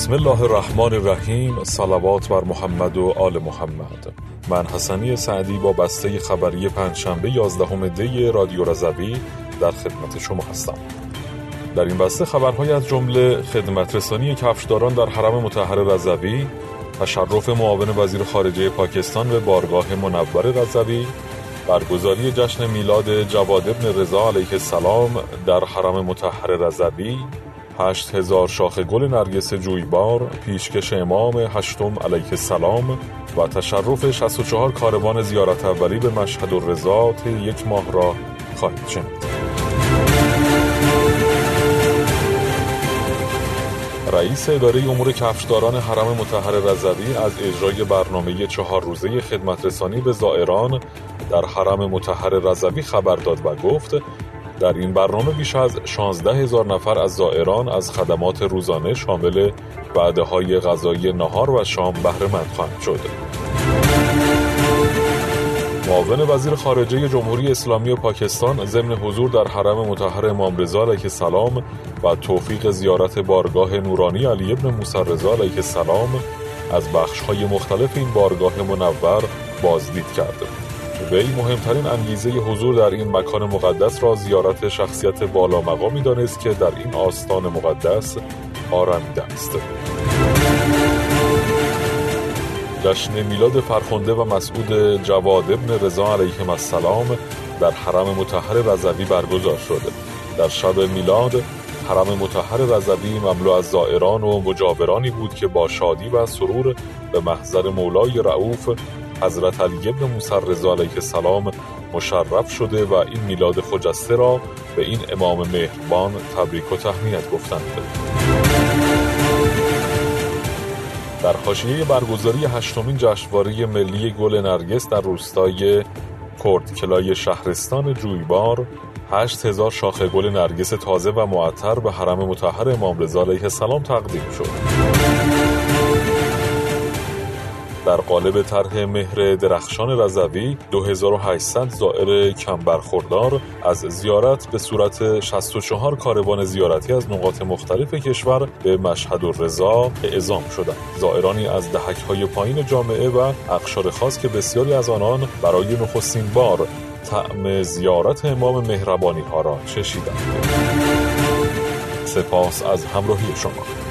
بسم الله الرحمن الرحیم. صلوات بر محمد و آل محمد. من حسنی سعدی با بسته خبری پنجشنبه 11 دی رادیو رضوی در خدمت شما هستم. در این بسته خبرهای از جمله خدمت رسانی کفشداران در حرم مطهر رضوی، تشرف معاون وزیر خارجه پاکستان به بارگاه منور رضوی، برگزاری جشن میلاد جواد ابن رضا علیه السلام در حرم مطهر رضوی، 8000 شاخ گل نرگس جویبار، پیشکش امام هشتم علیه السلام و تشرف 64 کاروان زیارت اولی به مشهد الرضا طی یک ماه را خواهید شنید. رئیس اداره امور کفشداران حرم مطهر رضوی از اجرای برنامه 4 روزه خدمت رسانی به زائران در حرم مطهر رضوی خبر داد و گفت در این برنامه بیش از 16,000 نفر از زائران از خدمات روزانه شامل وعده‌های غذایی نهار و شام بهره مند خواهند شد. معاون وزیر خارجه جمهوری اسلامی پاکستان ضمن حضور در حرم مطهر امام رضا علیه السلام و توفیق زیارت بارگاه نورانی علی ابن موسی رضا علیه السلام از بخش‌های مختلف این بارگاه منور بازدید کرد. وی مهمترین انگیزه حضور در این مکان مقدس را زیارت شخصیت بالا مقامی دانست که در این آستان مقدس آرمیده است. جشن میلاد فرخنده و مسعود جواد ابن رضا علیهم السلام در حرم مطهر رضوی برگزار شد. در شب میلاد حرم مطهر رضوی مملو از زائران و مجاورانی بود که با شادی و سرور به محضر مولای رؤوف حضرت علی ابن موسی رضا علیه السلام مشرف شده و این میلاد خجسته را به این امام مهربان تبریک و تهنیت گفتند. در حاشیه برگزاری 8مین جشنواره ملی گل نرگس در روستای کردکلای شهرستان جویبار، 8000 شاخ گل نرگس تازه و معطر به حرم مطهر امام رضا علیه السلام تقدیم شد. در قالب طرح مهر درخشان رضوی 2800 زائر کم برخوردار از زیارت به صورت 64 کاروان زیارتی از نقاط مختلف کشور به مشهد الرضا اعزام شدند. زائرانی از دهک‌های پایین جامعه و اقشار خاص که بسیاری از آنان برای نخستین بار طعم زیارت امام مهربانی ها را چشیدند. سپاس از همراهی شما.